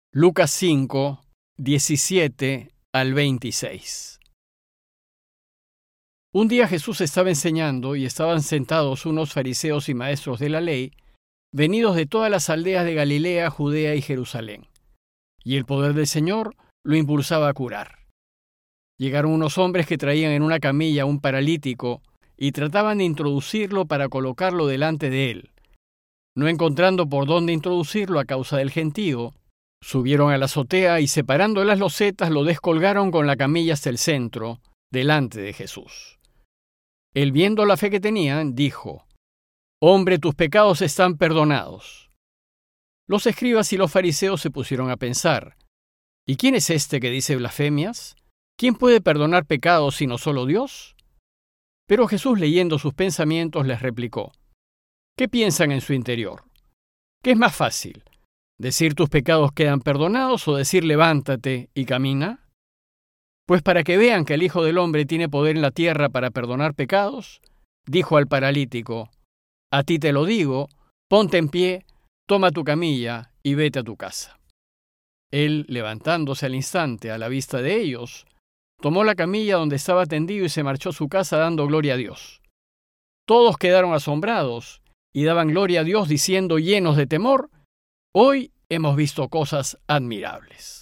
Lucas 5, 17 al 26. Un día Jesús estaba enseñando y estaban sentados unos fariseos y maestros de la ley, venidos de todas las aldeas de Galilea, Judea y Jerusalén. Y el poder del Señor lo impulsaba a curar. Llegaron unos hombres que traían en una camilla a un paralítico y trataban de introducirlo para colocarlo delante de él. No encontrando por dónde introducirlo a causa del gentío, subieron a la azotea y separando las losetas lo descolgaron con la camilla hasta el centro, delante de Jesús. Él, viendo la fe que tenían, dijo: «Hombre, tus pecados están perdonados». Los escribas y los fariseos se pusieron a pensar: ¿y quién es este que dice blasfemias? ¿Quién puede perdonar pecados sino solo Dios? Pero Jesús, leyendo sus pensamientos, les replicó: ¿qué piensan en su interior? ¿Qué es más fácil? ¿Decir tus pecados quedan perdonados o decir levántate y camina? Pues para que vean que el Hijo del Hombre tiene poder en la tierra para perdonar pecados, dijo al paralítico: a ti te lo digo, ponte en pie, toma tu camilla y vete a tu casa. Él, levantándose al instante a la vista de ellos, tomó la camilla donde estaba tendido y se marchó a su casa dando gloria a Dios. Todos quedaron asombrados y daban gloria a Dios diciendo, llenos de temor: hoy hemos visto cosas admirables.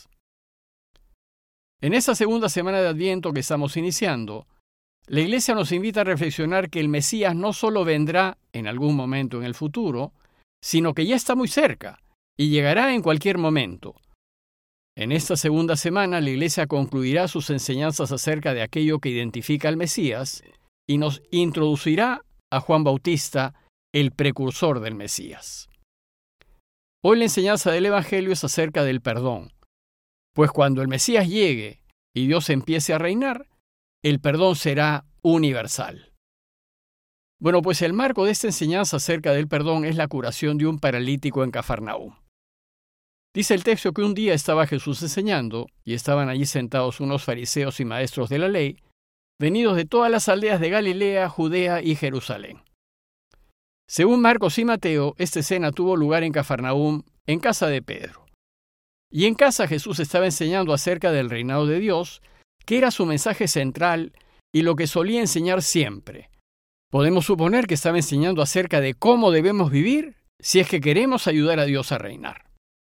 En esta segunda semana de Adviento que estamos iniciando, la Iglesia nos invita a reflexionar que el Mesías no solo vendrá en algún momento en el futuro, sino que ya está muy cerca y llegará en cualquier momento. En esta segunda semana, la Iglesia concluirá sus enseñanzas acerca de aquello que identifica al Mesías y nos introducirá a Juan Bautista, el precursor del Mesías. Hoy la enseñanza del Evangelio es acerca del perdón, pues cuando el Mesías llegue y Dios empiece a reinar, el perdón será universal. Bueno, pues el marco de esta enseñanza acerca del perdón es la curación de un paralítico en Cafarnaúm. Dice el texto que un día estaba Jesús enseñando y estaban allí sentados unos fariseos y maestros de la ley, venidos de todas las aldeas de Galilea, Judea y Jerusalén. Según Marcos y Mateo, esta escena tuvo lugar en Cafarnaúm, en casa de Pedro. Y en casa Jesús estaba enseñando acerca del reinado de Dios, que era su mensaje central y lo que solía enseñar siempre. Podemos suponer que estaba enseñando acerca de cómo debemos vivir si es que queremos ayudar a Dios a reinar.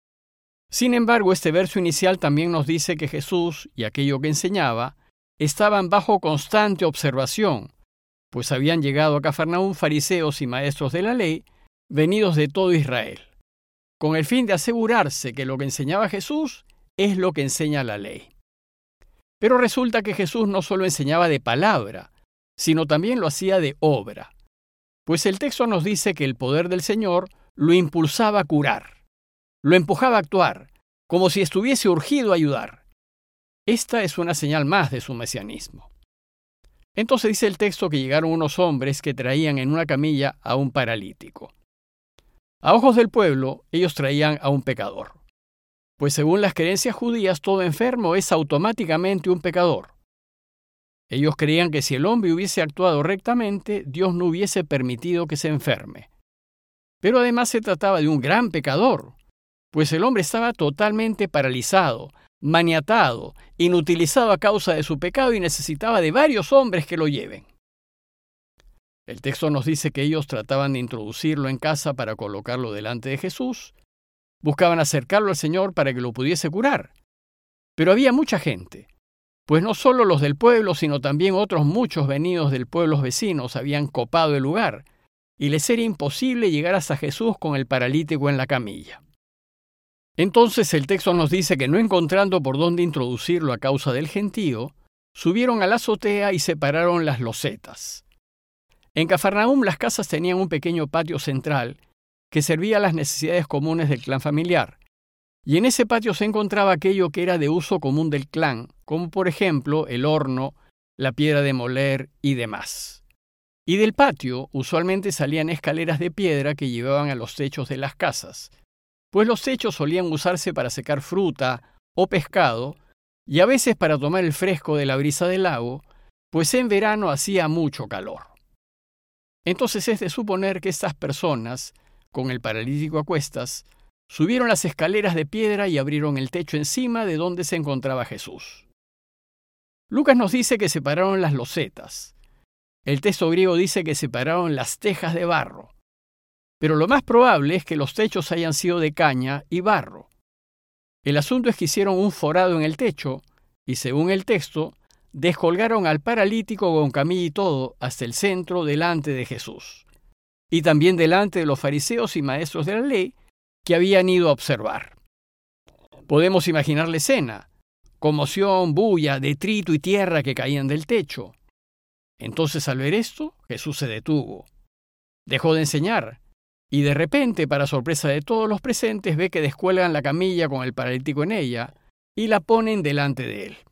Sin embargo, este verso inicial también nos dice que Jesús y aquello que enseñaba estaban bajo constante observación, pues habían llegado a Cafarnaúm fariseos y maestros de la ley, venidos de todo Israel, con el fin de asegurarse que lo que enseñaba Jesús es lo que enseña la ley. Pero resulta que Jesús no solo enseñaba de palabra, sino también lo hacía de obra, pues el texto nos dice que el poder del Señor lo impulsaba a curar, lo empujaba a actuar, como si estuviese urgido a ayudar. Esta es una señal más de su mesianismo. Entonces dice el texto que llegaron unos hombres que traían en una camilla a un paralítico. A ojos del pueblo, ellos traían a un pecador, pues según las creencias judías, todo enfermo es automáticamente un pecador. Ellos creían que si el hombre hubiese actuado rectamente, Dios no hubiese permitido que se enferme. Pero además se trataba de un gran pecador, pues el hombre estaba totalmente paralizado, maniatado, inutilizado a causa de su pecado y necesitaba de varios hombres que lo lleven. El texto nos dice que ellos trataban de introducirlo en casa para colocarlo delante de Jesús, buscaban acercarlo al Señor para que lo pudiese curar. Pero había mucha gente, pues no solo los del pueblo, sino también otros muchos venidos del pueblo vecinos habían copado el lugar, y les era imposible llegar hasta Jesús con el paralítico en la camilla. Entonces el texto nos dice que no encontrando por dónde introducirlo a causa del gentío, subieron a la azotea y separaron las losetas. En Cafarnaúm las casas tenían un pequeño patio central que servía a las necesidades comunes del clan familiar, y en ese patio se encontraba aquello que era de uso común del clan, como por ejemplo el horno, la piedra de moler y demás. Y del patio usualmente salían escaleras de piedra que llevaban a los techos de las casas, pues los techos solían usarse para secar fruta o pescado y a veces para tomar el fresco de la brisa del lago, pues en verano hacía mucho calor. Entonces es de suponer que estas personas, con el paralítico a cuestas, subieron las escaleras de piedra y abrieron el techo encima de donde se encontraba Jesús. Lucas nos dice que separaron las losetas. El texto griego dice que separaron las tejas de barro. Pero lo más probable es que los techos hayan sido de caña y barro. El asunto es que hicieron un forado en el techo y, según el texto, descolgaron al paralítico con camilla y todo hasta el centro delante de Jesús, y también delante de los fariseos y maestros de la ley que habían ido a observar. Podemos imaginar la escena: conmoción, bulla, detrito y tierra que caían del techo. Entonces, al ver esto, Jesús se detuvo. Dejó de enseñar, y de repente, para sorpresa de todos los presentes, ve que descuelgan la camilla con el paralítico en ella y la ponen delante de él.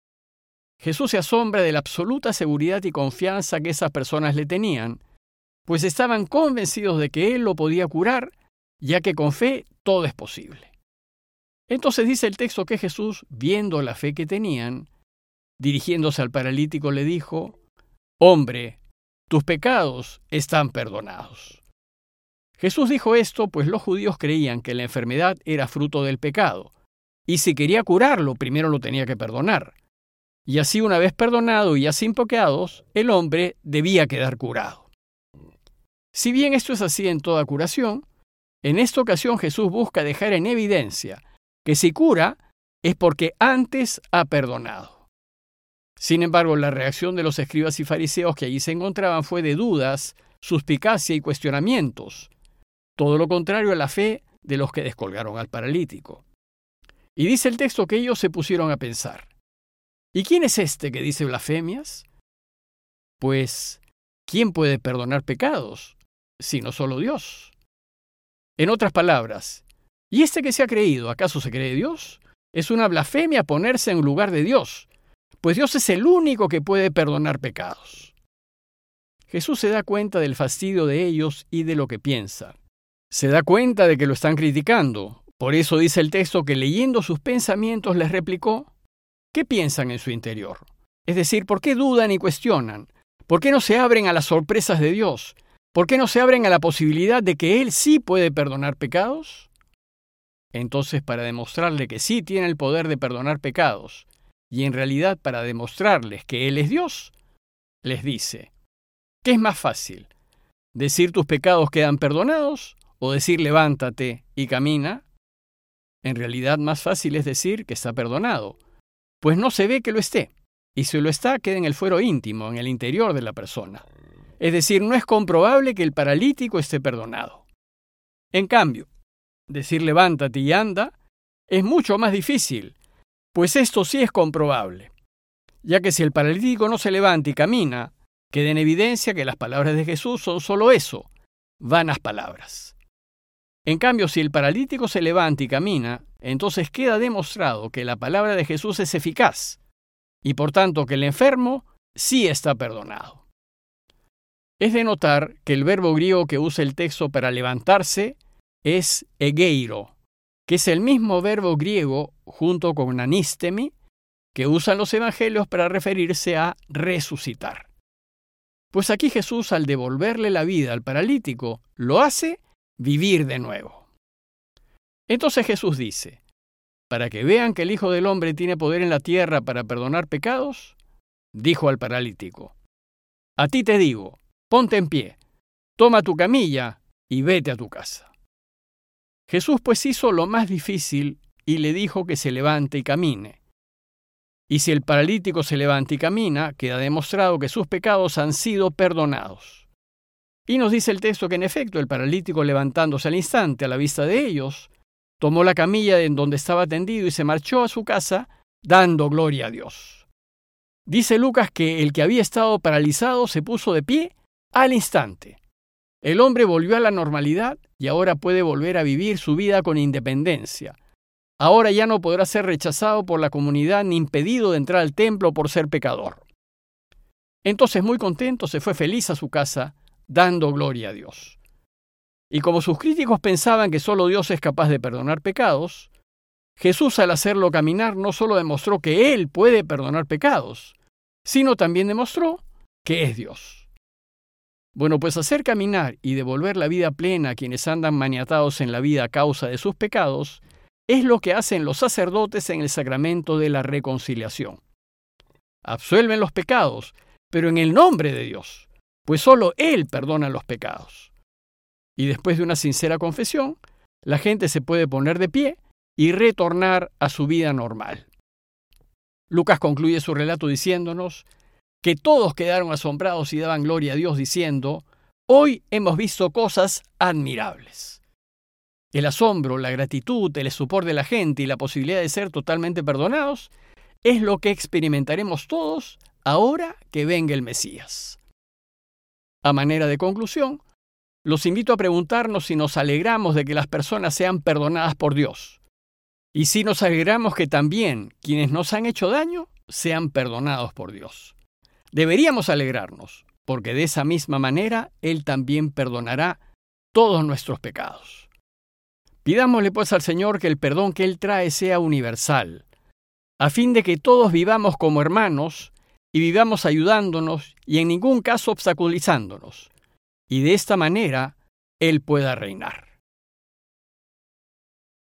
Jesús se asombra de la absoluta seguridad y confianza que esas personas le tenían, pues estaban convencidos de que él lo podía curar, ya que con fe todo es posible. Entonces dice el texto que Jesús, viendo la fe que tenían, dirigiéndose al paralítico, le dijo: «Hombre, tus pecados están perdonados». Jesús dijo esto pues los judíos creían que la enfermedad era fruto del pecado, y si quería curarlo, primero lo tenía que perdonar. Y así, una vez perdonado y ya sin pecados, el hombre debía quedar curado. Si bien esto es así en toda curación, en esta ocasión Jesús busca dejar en evidencia que si cura es porque antes ha perdonado. Sin embargo, la reacción de los escribas y fariseos que allí se encontraban fue de dudas, suspicacia y cuestionamientos, todo lo contrario a la fe de los que descolgaron al paralítico. Y dice el texto que ellos se pusieron a pensar: ¿y quién es este que dice blasfemias? Pues, ¿quién puede perdonar pecados, sino solo Dios? En otras palabras, ¿y este que se ha creído, acaso se cree Dios? Es una blasfemia ponerse en lugar de Dios, pues Dios es el único que puede perdonar pecados. Jesús se da cuenta del fastidio de ellos y de lo que piensan. Se da cuenta de que lo están criticando. Por eso dice el texto que, leyendo sus pensamientos, les replicó: ¿qué piensan en su interior? Es decir, ¿por qué dudan y cuestionan? ¿Por qué no se abren a las sorpresas de Dios? ¿Por qué no se abren a la posibilidad de que Él sí puede perdonar pecados? Entonces, para demostrarle que sí tiene el poder de perdonar pecados, y en realidad para demostrarles que Él es Dios, les dice: ¿qué es más fácil? ¿Decir tus pecados quedan perdonados o decir levántate y camina? En realidad, más fácil es decir que está perdonado, pues no se ve que lo esté, y si lo está, queda en el fuero íntimo, en el interior de la persona. Es decir, no es comprobable que el paralítico esté perdonado. En cambio, decir levántate y anda es mucho más difícil, pues esto sí es comprobable, ya que si el paralítico no se levanta y camina, queda en evidencia que las palabras de Jesús son solo eso, vanas palabras. En cambio, si el paralítico se levanta y camina, entonces queda demostrado que la palabra de Jesús es eficaz, y por tanto que el enfermo sí está perdonado. Es de notar que el verbo griego que usa el texto para levantarse es egeiro, que es el mismo verbo griego junto con anístemi que usan los evangelios para referirse a resucitar. Pues aquí Jesús, al devolverle la vida al paralítico, lo hace vivir de nuevo. Entonces Jesús dice: para que vean que el Hijo del Hombre tiene poder en la tierra para perdonar pecados, dijo al paralítico: a ti te digo, ponte en pie, toma tu camilla y vete a tu casa. Jesús pues hizo lo más difícil y le dijo que se levante y camine. Y si el paralítico se levanta y camina, queda demostrado que sus pecados han sido perdonados. Y nos dice el texto que en efecto el paralítico, levantándose al instante a la vista de ellos, tomó la camilla en donde estaba tendido y se marchó a su casa dando gloria a Dios. Dice Lucas que el que había estado paralizado se puso de pie al instante. El hombre volvió a la normalidad y ahora puede volver a vivir su vida con independencia. Ahora ya no podrá ser rechazado por la comunidad ni impedido de entrar al templo por ser pecador. Entonces, muy contento, se fue feliz a su casa, dando gloria a Dios. Y como sus críticos pensaban que solo Dios es capaz de perdonar pecados, Jesús, al hacerlo caminar, no solo demostró que Él puede perdonar pecados, sino también demostró que es Dios. Bueno, pues hacer caminar y devolver la vida plena a quienes andan maniatados en la vida a causa de sus pecados es lo que hacen los sacerdotes en el sacramento de la reconciliación. Absuelven los pecados, pero en el nombre de Dios, pues solo Él perdona los pecados. Y después de una sincera confesión, la gente se puede poner de pie y retornar a su vida normal. Lucas concluye su relato diciéndonos que todos quedaron asombrados y daban gloria a Dios diciendo: hoy hemos visto cosas admirables. El asombro, la gratitud, el estupor de la gente y la posibilidad de ser totalmente perdonados es lo que experimentaremos todos ahora que venga el Mesías. A manera de conclusión, los invito a preguntarnos si nos alegramos de que las personas sean perdonadas por Dios, y si nos alegramos que también quienes nos han hecho daño sean perdonados por Dios. Deberíamos alegrarnos, porque de esa misma manera Él también perdonará todos nuestros pecados. Pidámosle pues al Señor que el perdón que Él trae sea universal, a fin de que todos vivamos como hermanos y vivamos ayudándonos y en ningún caso obstaculizándonos, y de esta manera Él pueda reinar.